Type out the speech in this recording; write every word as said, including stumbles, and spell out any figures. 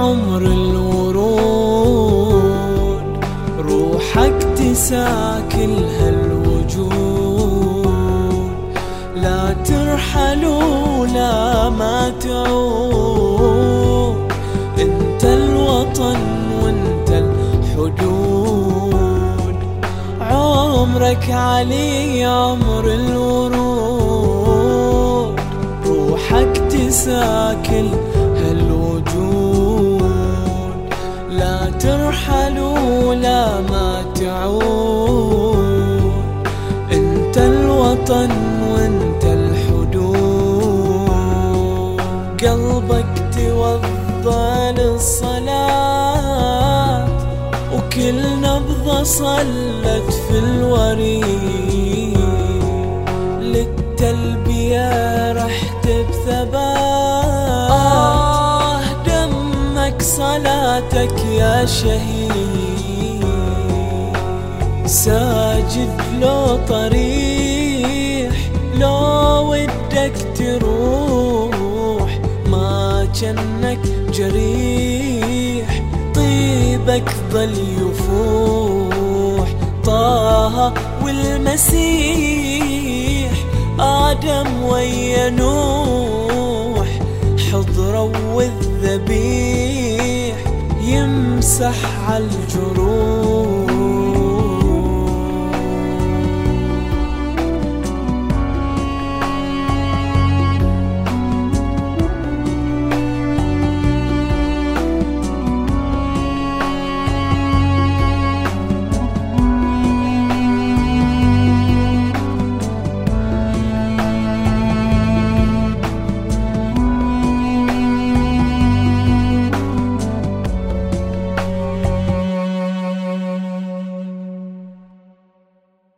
عمر الورود، روحك تساكل هالوجود، لا ترحل ولا ما تعود، انت الوطن وانت الحدود، عمرك علي عمر الورود، روحك تساكل هالوجود، لا ترحل ولا ما تعود، انت الوطن وانت الحدود، قلبك توضى للصلاة وكل نبضة صلت في الوريد، للتلبية رحت بثبات، آه دمك صلاتك يا شهيد، ساجد لو طريح لو ودك تروح، ما جنك جريح طيبك ظل يفوح، طه والمسيح آدم ويا نوح، حضروا والذبيح يمسح عالجروح.